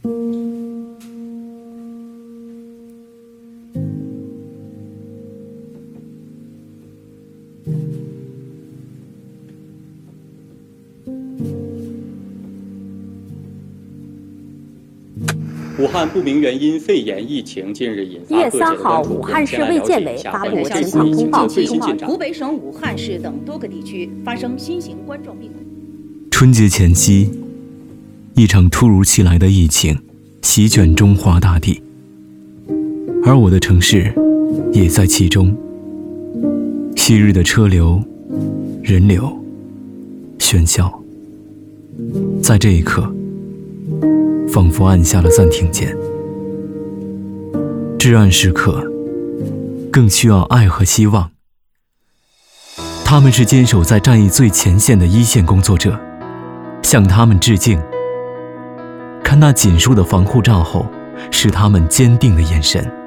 武汉不明原因肺炎疫情近日引发各界的关注。 武汉市卫健委发布情况通报， 最新进展。 湖北省武汉市等多个地区发生新型冠状病毒。 春节前夕，一场突如其来的疫情席卷中华大地，而我的城市也在其中。昔日的车流、人流、喧嚣，在这一刻仿佛按下了暂停键。至暗时刻更需要爱和希望，他们是坚守在战役最前线的一线工作者，向他们致敬。看那紧束的防护罩后，是他们坚定的眼神。